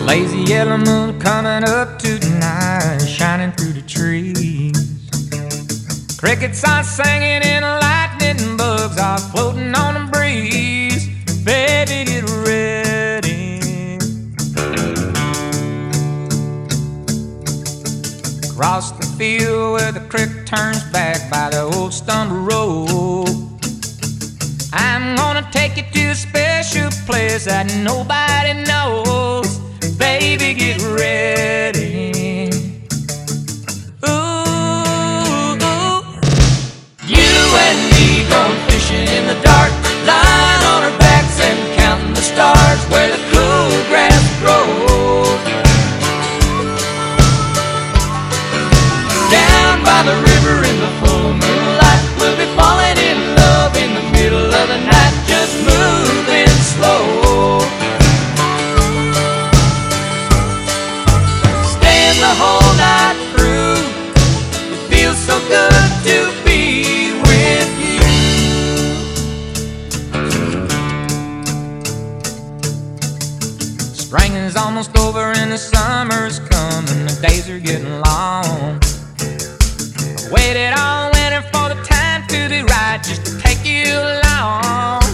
Lazy yellow moon coming up tonight, shining through the trees. Crickets are singing and lightning bugs are floating on the breeze. Baby, get ready. Across the field where the creek turns back by the old stone road, I'm gonna take you to a special place that nobody knows. Baby, get ready. Ooh, ooh. You and me going fishing in the dark, lying on our backs and counting the stars where the cool grass grows. Down by the river in the full moonlight, we'll be falling in love in the middle of the night, just moving slow. Staying the whole night through, it feels so good to be with you. Spring is almost over and the summer's coming, the days are getting long. Waited all winter for the time to be right, just to take you along.